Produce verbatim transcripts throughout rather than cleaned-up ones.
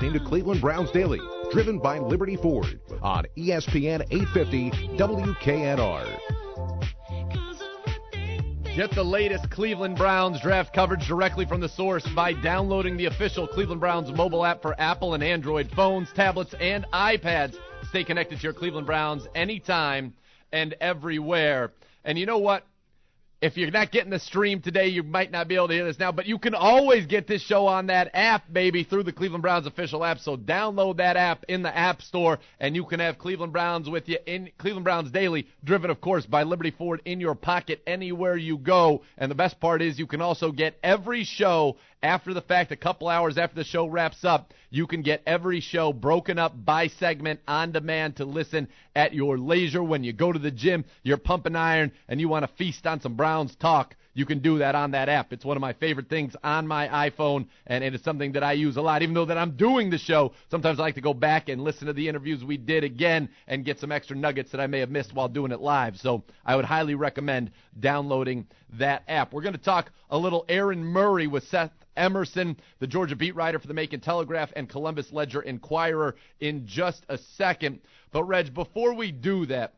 listening to Cleveland Browns Daily, driven by Liberty Ford on E S P N eight fifty W K N R. Get the latest Cleveland Browns draft coverage directly from the source by downloading the official Cleveland Browns mobile app for Apple and Android phones, tablets, and iPads. Stay connected to your Cleveland Browns anytime and everywhere. And you know what? If you're not getting the stream today, you might not be able to hear this now, but you can always get this show on that app, baby, through the Cleveland Browns official app. So download that app in the App Store, and you can have Cleveland Browns with you in Cleveland Browns Daily, driven, of course, by Liberty Ford, in your pocket anywhere you go. And the best part is you can also get every show after the fact, a couple hours after the show wraps up. You can get every show broken up by segment on demand to listen at your leisure. When you go to the gym, you're pumping iron, and you want to feast on some Browns talk, you can do that on that app. It's one of my favorite things on my iPhone, and it is something that I use a lot. Even though that I'm doing the show, sometimes I like to go back and listen to the interviews we did again and get some extra nuggets that I may have missed while doing it live. So I would highly recommend downloading that app. We're going to talk a little Aaron Murray with Seth Emerson, the Georgia beat writer for the Macon Telegraph and Columbus Ledger Inquirer, in just a second. But, Reg, before we do that,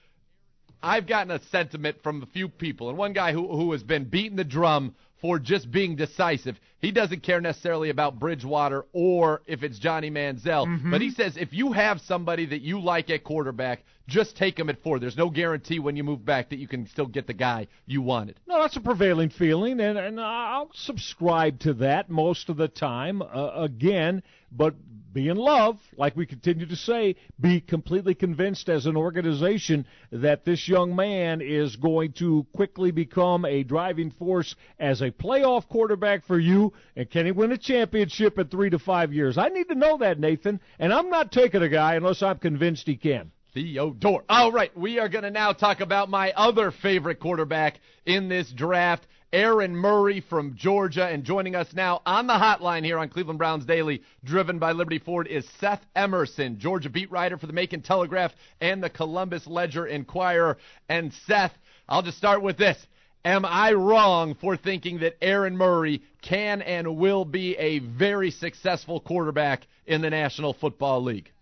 I've gotten a sentiment from a few people, and one guy who, who has been beating the drum for just being decisive. He doesn't care necessarily about Bridgewater or if it's Johnny Manziel, mm-hmm. but he says if you have somebody that you like at quarterback, just take him at four. There's no guarantee when you move back that you can still get the guy you wanted. No, that's a prevailing feeling, and, and I'll subscribe to that most of the time. Uh, again, but be in love, like we continue to say, be completely convinced as an organization that this young man is going to quickly become a driving force as a playoff quarterback for you, and can he win a championship in three to five years? I need to know that, Nathan, and I'm not taking a guy unless I'm convinced he can. Theodore. All right, we are going to now talk about my other favorite quarterback in this draft, Aaron Murray from Georgia. And joining us now on the hotline here on Cleveland Browns Daily, driven by Liberty Ford, is Seth Emerson, Georgia beat writer for the Macon Telegraph and the Columbus Ledger Inquirer. And Seth, I'll just start with this. Am I wrong for thinking that Aaron Murray can and will be a very successful quarterback in the National Football League?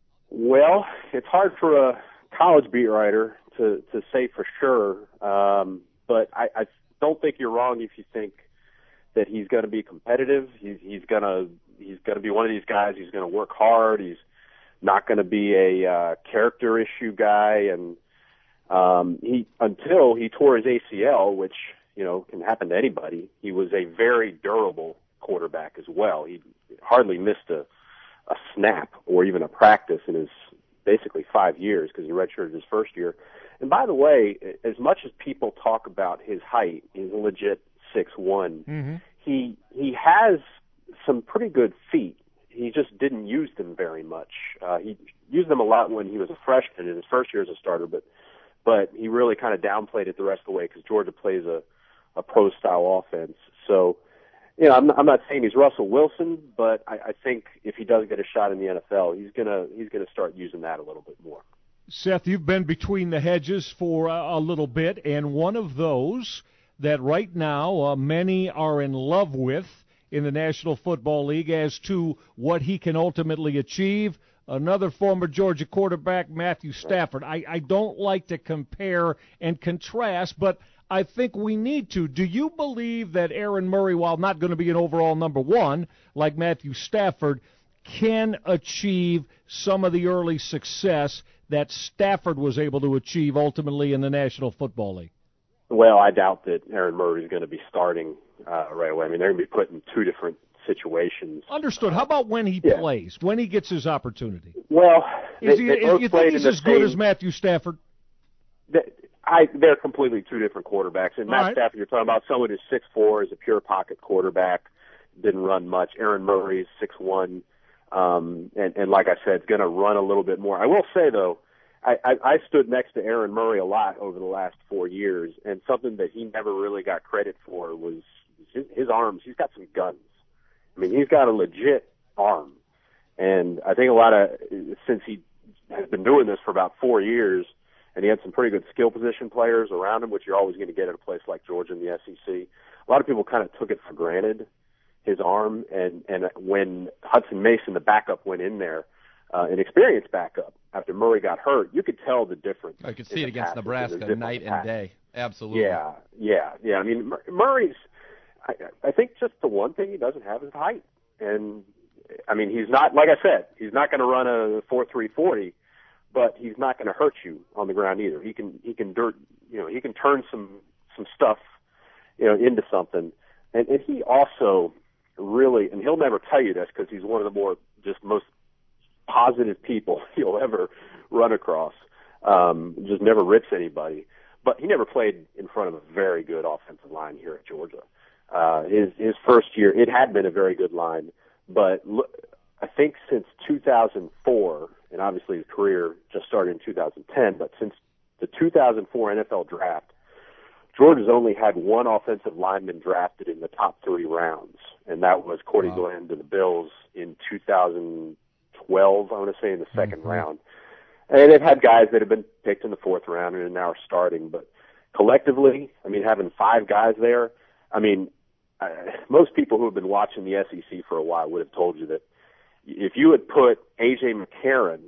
Well, it's hard for a college beat writer to, to say for sure, um, but I, I don't think you're wrong if you think that he's going to be competitive. He's, he's going to he's going to be one of these guys. He's going to work hard. He's not going to be a uh, character issue guy, and um, he until he tore his A C L, which you know can happen to anybody. He was a very durable quarterback as well. He hardly missed a a snap or even a practice in his basically five years because he redshirted his first year. And by the way, as much as people talk about his height, he's a legit six one. Mm-hmm. He he has some pretty good feet. He just didn't use them very much. Uh, he used them a lot when he was a freshman in his first year as a starter, but but he really kind of downplayed it the rest of the way because Georgia plays a, a pro-style offense. So, you know, I'm not, I'm not saying he's Russell Wilson, but I, I think if he does get a shot in the N F L, he's gonna he's gonna start using that a little bit more. Seth, you've been between the hedges for a, a little bit, and one of those that right now uh, many are in love with in the National Football League as to what he can ultimately achieve, another former Georgia quarterback, Matthew Stafford. I, I don't like to compare and contrast, but I think we need to. Do you believe that Aaron Murray, while not going to be an overall number one like Matthew Stafford, can achieve some of the early success that Stafford was able to achieve ultimately in the National Football League? Well, I doubt that Aaron Murray is going to be starting uh, right away. I mean, they're going to be put in two different situations. Understood. How about when he yeah. plays, when he gets his opportunity? Well, is they, he, they if you think he's as same, good as Matthew Stafford? They, I, they're completely two different quarterbacks. And Matt right. Stafford, you're talking about someone who's six four, is a pure pocket quarterback, didn't run much. Aaron Murray is six one, um, and, and like I said, going to run a little bit more. I will say, though, I, I, I stood next to Aaron Murray a lot over the last four years, and something that he never really got credit for was his, his arms. He's got some guns. I mean, he's got a legit arm. And I think a lot of, since he has been doing this for about four years, and he had some pretty good skill position players around him, which you're always going to get at a place like Georgia in the S E C, a lot of people kind of took it for granted his arm, and and when Hudson Mason, the backup, went in there, uh, an experienced backup, after Murray got hurt, you could tell the difference. I could see it against Nebraska night and day. Absolutely. Yeah, yeah, yeah. I mean, Murray's, I, I think just the one thing he doesn't have is height. And, I mean, he's not, like I said, he's not going to run a four three forty, but he's not going to hurt you on the ground either. He can, he can dirt, you know, he can turn some, some stuff, you know, into something. And, and he also really, and he'll never tell you this because he's one of the more, just most positive people you'll ever run across. Um, just never rips anybody. But he never played in front of a very good offensive line here at Georgia. Uh, his his first year, it had been a very good line, but look, I think since two thousand four, and obviously his career just started in two thousand ten, but since the two thousand four N F L draft, Georgia's only had one offensive lineman drafted in the top three rounds, and that was Cordy wow. Glenn to the Bills in two thousand twelve, I want to say, in the second mm-hmm. round. And they've had guys that have been picked in the fourth round and now are starting. But collectively, I mean, having five guys there, I mean, uh, most people who have been watching the S E C for a while would have told you that if you had put A J McCarron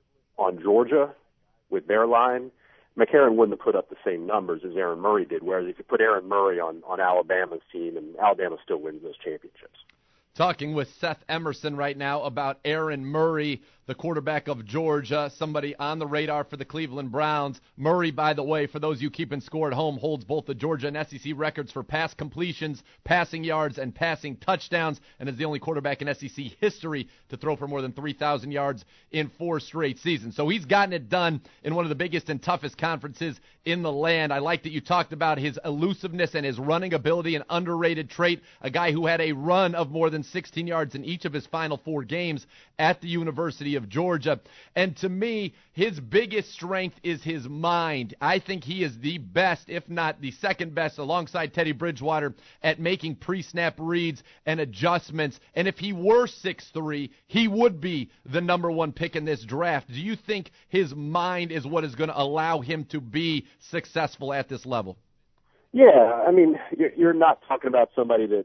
on Georgia with their line, McCarron wouldn't have put up the same numbers as Aaron Murray did, whereas if you put Aaron Murray on, on Alabama's team, and Alabama still wins those championships. Talking with Seth Emerson right now about Aaron Murray, the quarterback of Georgia, somebody on the radar for the Cleveland Browns. Murray, by the way, for those of you keeping score at home, holds both the Georgia and S E C records for pass completions, passing yards, and passing touchdowns, and is the only quarterback in S E C history to throw for more than three thousand yards in four straight seasons. So he's gotten it done in one of the biggest and toughest conferences in the land. I like that you talked about his elusiveness and his running ability, an underrated trait, a guy who had a run of more than sixteen yards in each of his final four games at the University of Georgia. And to me, his biggest strength is his mind. I think he is the best, if not the second best, alongside Teddy Bridgewater, at making pre-snap reads and adjustments. And if he were six three, he would be the number one pick in this draft. Do you think his mind is what is going to allow him to be successful at this level? Yeah, I mean, you're not talking about somebody that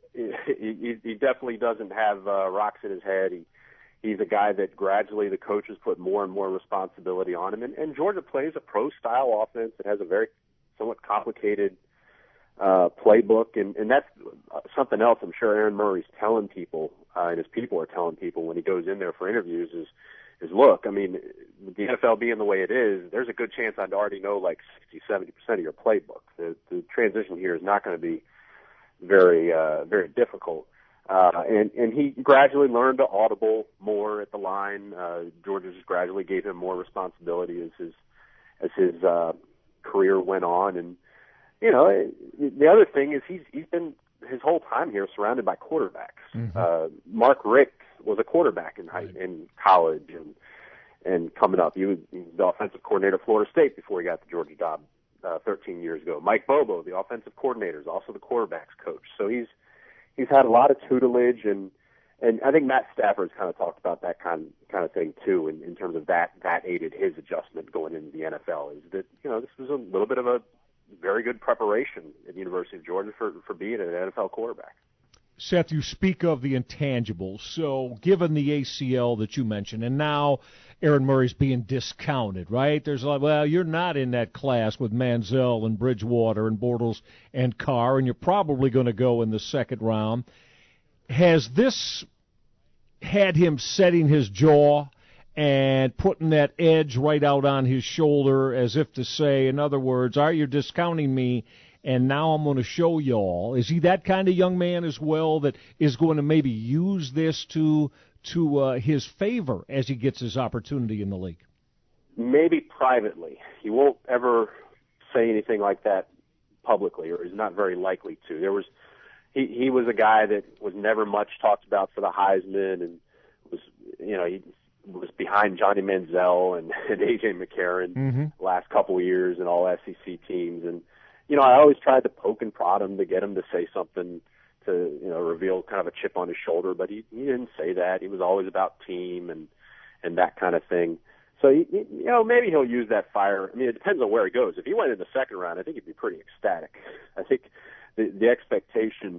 he, he definitely doesn't have uh, rocks in his head. He, he's a guy that gradually the coaches put more and more responsibility on him. And, and Georgia plays a pro-style offense that has a very somewhat complicated uh, playbook. And, and that's something else I'm sure Aaron Murray's telling people, uh, and his people are telling people when he goes in there for interviews is, is look, I mean, the N F L being the way it is, there's a good chance I'd already know like sixty, seventy percent of your playbook. The, the transition here is not going to be very, uh, very difficult. Uh, and, and he gradually learned to audible more at the line. Uh, Georgia just gradually gave him more responsibility as his, as his, uh, career went on. And, you know, the other thing is he's, he's been his whole time here surrounded by quarterbacks. Mm-hmm. Uh, Mark Richt was a quarterback in high, in college and, and coming up. He was, he was the offensive coordinator at Florida State before he got the Georgia job. Uh, thirteen years ago. Mike Bobo, the offensive coordinator, is also the quarterback's coach. So he's he's had a lot of tutelage, and and I think Matt Stafford's kind of talked about that kind kind of thing too, in, in terms of that that aided his adjustment going into the N F L. Is that you know this was a little bit of a very good preparation at the University of Georgia for for being an N F L quarterback. Seth, you speak of the intangibles. So given the A C L that you mentioned, and now Aaron Murray's being discounted, right? There's like, well, you're not in that class with Manziel and Bridgewater and Bortles and Carr, and you're probably going to go in the second round. Has this had him setting his jaw and putting that edge right out on his shoulder as if to say, in other words, all right, you're discounting me, and now I'm going to show y'all? Is he that kind of young man as well that is going to maybe use this to to uh, his favor as he gets his opportunity in the league? Maybe privately. He won't ever say anything like that publicly, or is not very likely to. There was he, he was a guy that was never much talked about for the Heisman, and was you know he was behind Johnny Manziel and, and A J McCarron mm-hmm. the last couple of years in all S E C teams. And you know, I always tried to poke and prod him to get him to say something to, you know, reveal kind of a chip on his shoulder, but he, he didn't say that. He was always about team and, and that kind of thing. So, he, you know, maybe he'll use that fire. I mean, it depends on where he goes. If he went in the second round, I think he'd be pretty ecstatic. I think the, the expectation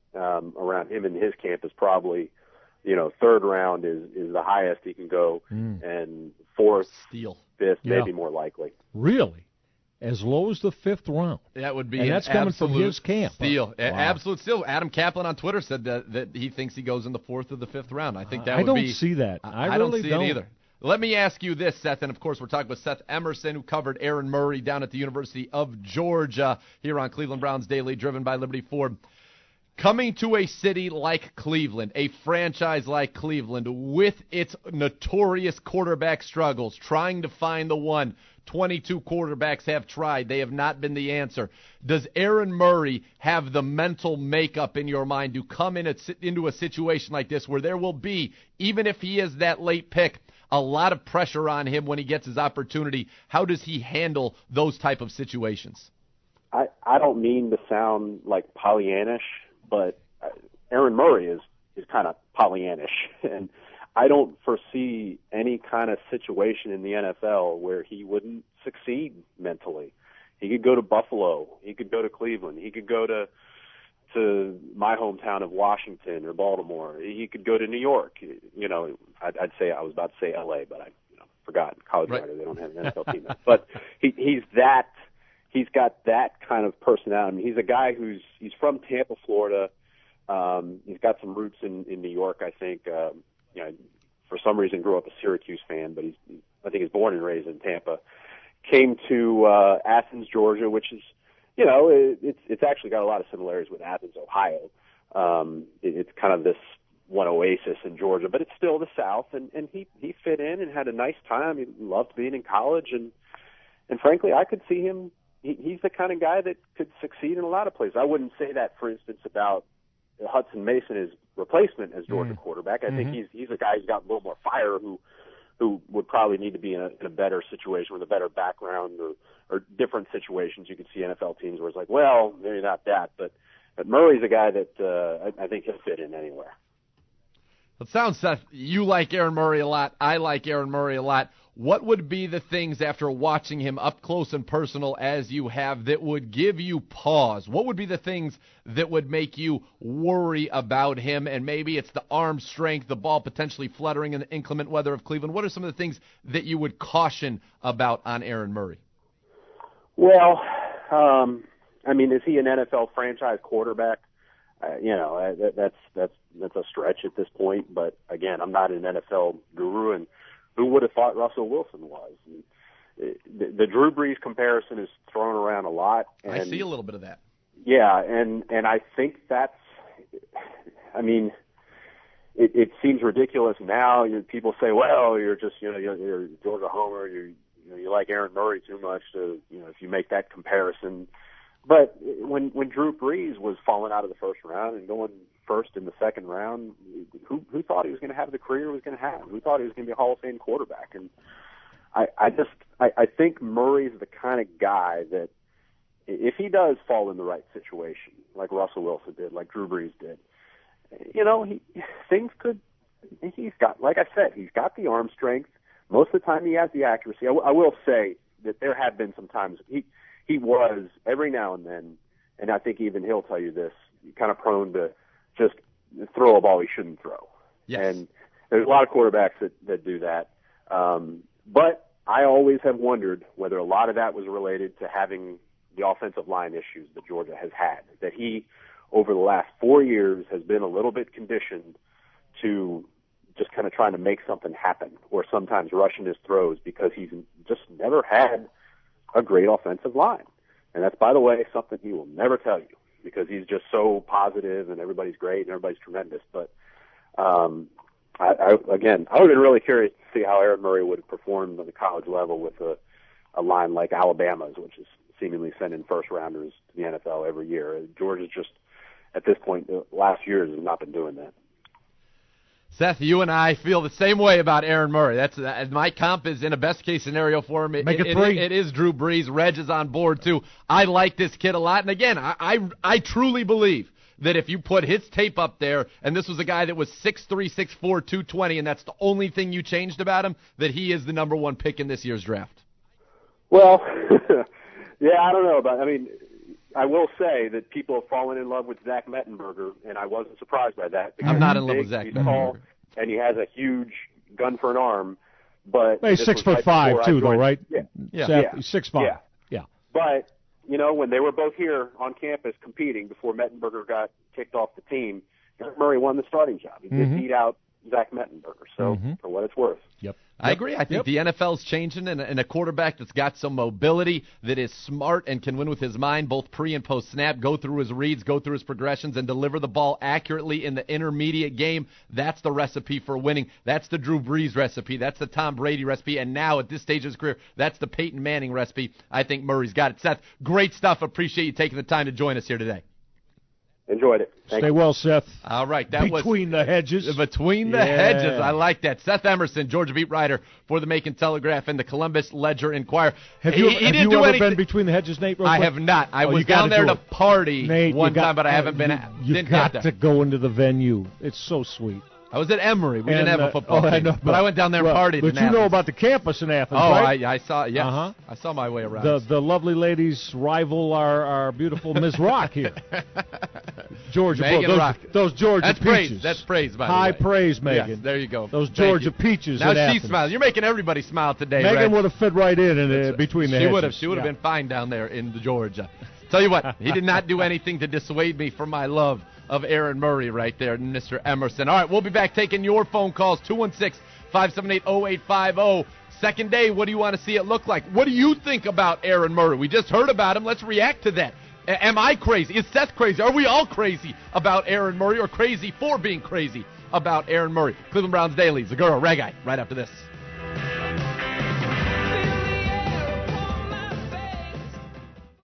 um, around him and his camp is probably, you know, third round is, is the highest he can go, mm. and fourth, steal, fifth, yeah. maybe more likely. Really? As low as the fifth round? That would be and an that's coming from his camp. Steal. Wow. Absolute steal. Adam Kaplan on Twitter said that, that he thinks he goes in the fourth or the fifth round. I think that I would don't be, see that. I, I really don't see don't. it either. Let me ask you this, Seth, and of course we're talking with Seth Emerson, who covered Aaron Murray down at the University of Georgia here on Cleveland Browns Daily, driven by Liberty Ford. Coming to a city like Cleveland, a franchise like Cleveland, with its notorious quarterback struggles, trying to find the one, twenty-two quarterbacks have tried. They have not been the answer. Does Aaron Murray have the mental makeup in your mind to come in a, into a situation like this where there will be, even if he is that late pick, a lot of pressure on him when he gets his opportunity? How does he handle those type of situations? I, I don't mean to sound like Pollyannish, but Aaron Murray is, is kind of Pollyannish. And I don't foresee any kind of situation in the N F L where he wouldn't succeed mentally. He could go to Buffalo. He could go to Cleveland. He could go to to my hometown of Washington or Baltimore. He could go to New York. You know, I'd, I'd say I was about to say L A, but I you know, forgot. College right. writer, they don't have an N F L team. But he, he's that. He's got that kind of personality. I mean, he's a guy who's he's from Tampa, Florida. Um, he's got some roots in, in New York, I think. Um, you know, for some reason, grew up a Syracuse fan, but he's I think he's born and raised in Tampa. Came to uh, Athens, Georgia, which is, you know, it, it's it's actually got a lot of similarities with Athens, Ohio. Um, it, it's kind of this one oasis in Georgia, but it's still the South, and, and he he fit in and had a nice time. He loved being in college, and and frankly, I could see him. He, he's the kind of guy that could succeed in a lot of places. I wouldn't say that, for instance, about Hudson Mason, his replacement as Georgia mm-hmm. quarterback. I mm-hmm. think he's he's a guy who's got a little more fire, who who would probably need to be in a, in a better situation with a better background, or, or different situations. You could see N F L teams where it's like, well, maybe not that, but but Murray's a guy that uh, I, I think he'll fit in anywhere. It sounds, Seth, you like Aaron Murray a lot. I like Aaron Murray a lot. What would be the things, after watching him up close and personal as you have, that would give you pause? What would be the things that would make you worry about him? And maybe it's the arm strength, the ball potentially fluttering in the inclement weather of Cleveland. What are some of the things that you would caution about on Aaron Murray? Well, um, I mean, is he an N F L franchise quarterback? Uh, you know, uh, that, that's that's that's a stretch at this point. But again, I'm not an N F L guru, and who would have thought Russell Wilson was? And the, the Drew Brees comparison is thrown around a lot. And, I see a little bit of that. Yeah, and and I think that's. I mean, it, it seems ridiculous now. You, people say, "Well, you're just you know you're, you're Georgia homer. You you know you like Aaron Murray too much to you know if you make that comparison." But when when Drew Brees was falling out of the first round and going first in the second round, who who thought he was going to have the career he was going to have? Who thought he was going to be a Hall of Fame quarterback? And I, I just I, I think Murray's the kind of guy that if he does fall in the right situation, like Russell Wilson did, like Drew Brees did, you know, he things could. He's got, like I said, he's got the arm strength. Most of the time, he has the accuracy. I, w- I will say that there have been some times he. He was, every now and then, and I think even he'll tell you this, kind of prone to just throw a ball he shouldn't throw. Yes. And there's a lot of quarterbacks that, that do that. Um, but I always have wondered whether a lot of that was related to having the offensive line issues that Georgia has had, that he, over the last four years, has been a little bit conditioned to just kind of trying to make something happen, or sometimes rushing his throws because he's just never had a great offensive line. And that's, by the way, something he will never tell you because he's just so positive and everybody's great and everybody's tremendous. But, um, I, I, again, I would have been really curious to see how Aaron Murray would have performed on the college level with a, a line like Alabama's, which is seemingly sending first-rounders to the N F L every year. Georgia's just, at this point, the last years has not been doing that. Seth, you and I feel the same way about Aaron Murray. That's uh, my comp is in a best-case scenario for him. It, Make it, it, three. It, it is Drew Brees. Reg is on board, too. I like this kid a lot. And, again, I, I, I truly believe that if you put his tape up there, and this was a guy that was six three, six four, two twenty, and that's the only thing you changed about him, that he is the number one pick in this year's draft. Well, yeah, I don't know about I mean, I will say that people have fallen in love with Zach Mettenberger, and I wasn't surprised by that. I'm not in love big, with Zach he's Mettenberger. tall, and he has a huge gun for an arm. But Well, he's this six was foot right five before I too, though, joined- right? Yeah. Yeah. Seth, Yeah. he's six five. Yeah. Yeah. But, you know, when they were both here on campus competing before Mettenberger got kicked off the team, Eric Murray won the starting job. He Mm-hmm. did beat out Zach Mettenberger, so Mhm. for what it's worth. Yep. I agree. I think Yep. the N F L's changing, and, and a quarterback that's got some mobility, that is smart and can win with his mind, both pre and post snap, go through his reads, go through his progressions, and deliver the ball accurately in the intermediate game. That's the recipe for winning. That's the Drew Brees recipe. That's the Tom Brady recipe. And now at this stage of his career, that's the Peyton Manning recipe. I think Murray's got it. Seth, great stuff. Appreciate you taking the time to join us here today. Enjoyed it. Thank Stay you. well, Seth. All right, that was Between the hedges. Between the Yeah. hedges. I like that. Seth Emerson, Georgia beat writer for the Macon Telegraph and the Columbus Ledger Inquirer. Have he, you, he have didn't you do ever anything. been between the hedges, Nate? real I quick? have not. I Oh, was you gotta down there do to it. party Nate, one you got- time, but I haven't uh, been. You, you didn't got get to there. go into the venue. It's so sweet. I was at Emory. We And, didn't have uh, a football oh, I team, know, but I went down there and well, partied. But in you know Athens. about the campus in Athens, Oh, right? I, I saw. Yes, Uh-huh. I saw my way around. The the lovely ladies rival our, our beautiful Miz Rock here. Georgia, Megan those, Rock. those Georgia That's peaches. praise. That's praise, by the High way. praise, Megan. Yes, there you go. Those Thank Georgia you. peaches. Now in she Athens. smiles. You're making everybody smile today, Megan right? would have fit right in, in uh, That's- between the she hedges. would have. She would have Yeah. been fine down there in the Georgia. Tell you what, he did not do anything to dissuade me from my love of Aaron Murray right there, Mister Emerson. All right, we'll be back taking your phone calls, two one six, five seven eight, zero eight five zero. Second day, what do you want to see it look like? What do you think about Aaron Murray? We just heard about him. Let's react to that. A- am I crazy? Is Seth crazy? Are we all crazy about Aaron Murray, or crazy for being crazy about Aaron Murray? Cleveland Browns Daily, Zagura, Regai, right after this.